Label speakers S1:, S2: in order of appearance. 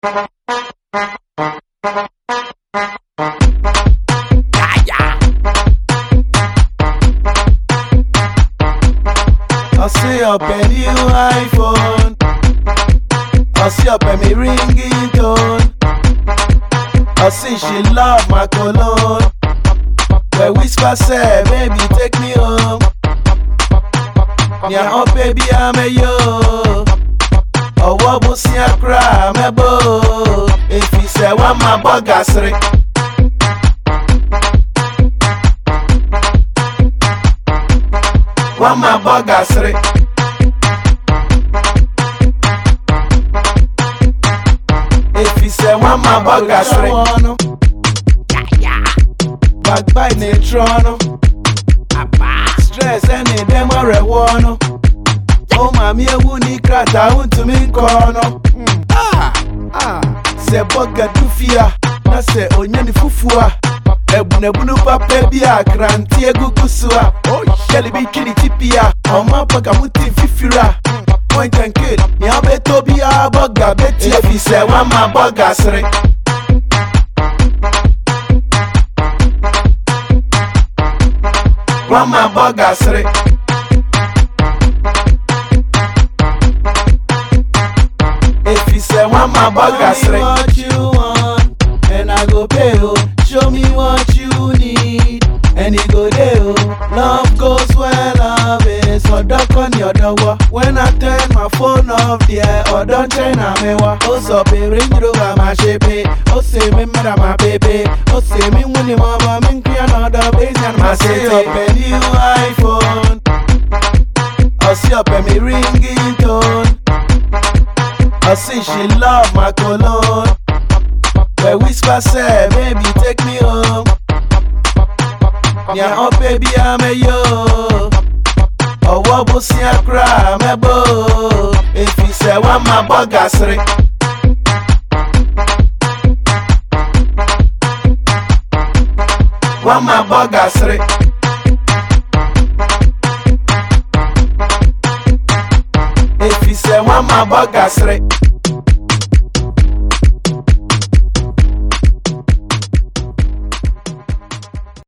S1: I see up a new iPhone. I see up a me ringing tone. I see she love my cologne. Where whisper say, baby take me home. Yeah, oh baby I'm a yo. Oh wabu si akra me bo. If he say one my bagasre. One my bagasre. If he say one my bagasre. Backbite netrono. Stress any demo rewono. Oh mami ewu ni krata untu mi kono. Se boga dufia. Na se onyani fufua. Ebunu papa bia kranti egukusua. Oh sheli bi kini tipia. Oma boga muti fifira. Point and kill. Ni abeto bia boga beti. If he say one my boga sre. One my bagasre. If he say one my bagasre. Show me what you want, and I go pay you. Show me what you need, and it go there. Love goes where love is. So duck on your door. When I turn my phone off, yeah, or don't turn on me. Oh, so pay ring over my shape. Oh, say me mother my baby. Oh, say me when the mama me create another base and my say up a new iPhone. I see up a me ringing tone. I see she love my cologne. Where whisper say, baby take me home. Yeah, oh baby I'm a yo. Oh wabu si akra me bo. If he say one my bagasre. One my bagasre. If he say one my bagasre.